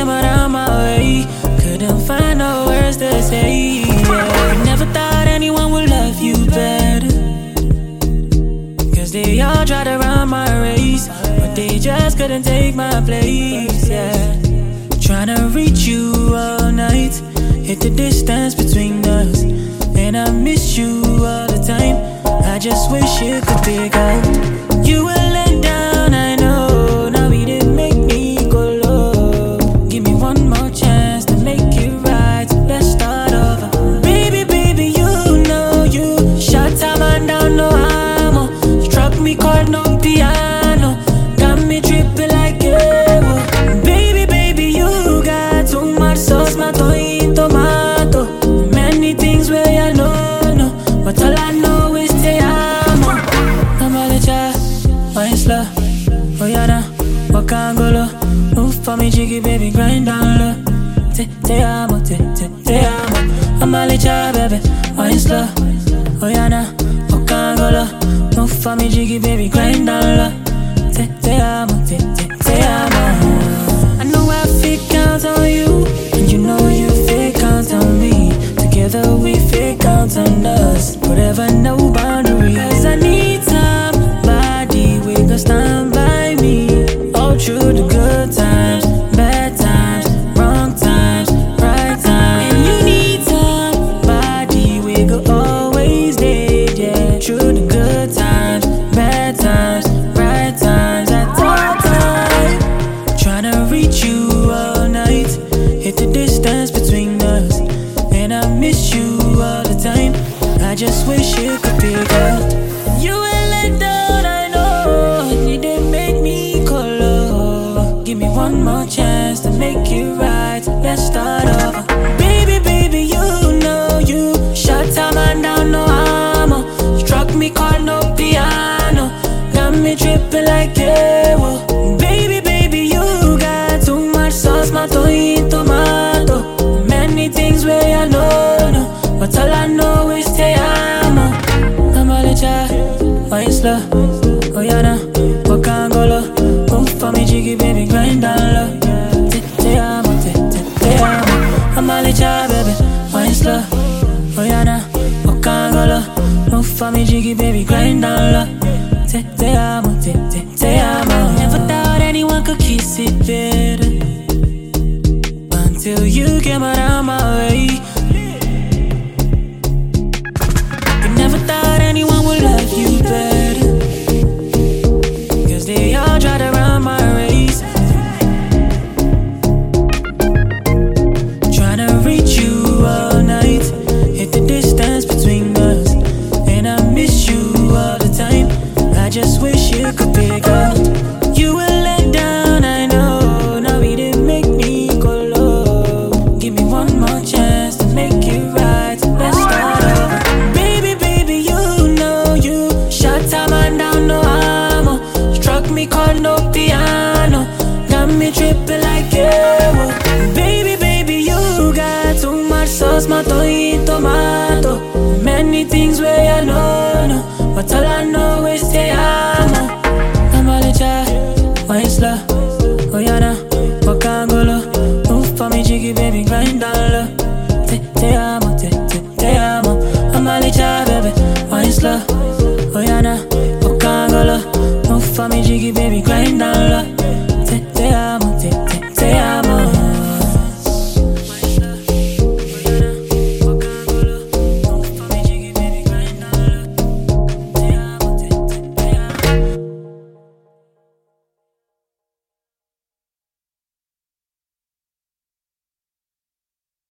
came around my way, couldn't find no words to say. Yeah. Never thought anyone would love you better, 'cause they all tried to run my race, but they just couldn't take my place. Yeah. Trying to reach you all night, hit the distance between us, and I miss you all the time. I just wish you could pick up. You were let down, I know. Now we didn't make me go low. Give me one more chance to make it right. Let's start over. Baby, baby, you know you shut time and down, no ammo. Struck me chord, no piano. Got me tripping like evo. Baby, baby, you got too much sauce, mato y tomato. Many things where I know, but all I know is te amo. I'm all the child, wine slow. Oh yeah, now, walk and go low. Move for me, jiggy, baby, grind down low. Te amo, te amo. I'm all the child, baby, wine slow. Oh yeah, now, walk and go low. Move for me, jiggy, baby, grind down low. Te amo, te amo. I know I fit count on you, and you know you fit count on me. Together we fit count on us, whatever, no boundaries. 'Cause I need somebody, we gon' stand by me all through the good times, bad times, wrong times, right times. And you need somebody, we go always there, yeah. Through the good times, bad times, right times, at all time. Tryna reach you all night, hit the distance between us, and I miss you all the time. I just wish you could pick up. You were let down, I know. You didn't make me color. Give me one more chance to make it right. Let's start over. Baby, baby, you know you shut time and down, no ammo. Struck me chord, no piano. Got me tripping like evo. Baby, baby, you got too much sauce, mato y tomato. Many things where I know, but all I know is te amo. I'm all the child, wine slow. Oh yeah, now, walk and go low. Move for me, jiggy, baby, grind down low. Te amo, te amo. I'm all the child, baby, wine slow. Oh yeah, now, walk and go low. Move for me, jiggy, baby, grind down low. Te amo, te amo. Never thought anyone could kiss it better, until you came around my way. You never thought anyone would love you better, 'cause they all try to run my race. Tryna reach you all night, hit the distance between us, and I miss you all the time. I just wish you could pick up. You were let down, I know. Now we didn't make me go low. Give me one more chance to make it right. Let's start over. Baby, baby, you know you shut time and down, no ammo. Struck me chord, no piano. Got me tripping like evo. Baby, baby, you got too much sauce, mato y tomato. Many things where I know, but all I know is te amo. I'm all the child, wine slow. Oh yeah, now, walk and go low. Move for me, jiggy, baby, grind down low. Te amo, te amo. I'm all the child, baby, wine slow. Oh yeah, now, walk and go low. Move for me, jiggy, baby, grind down low.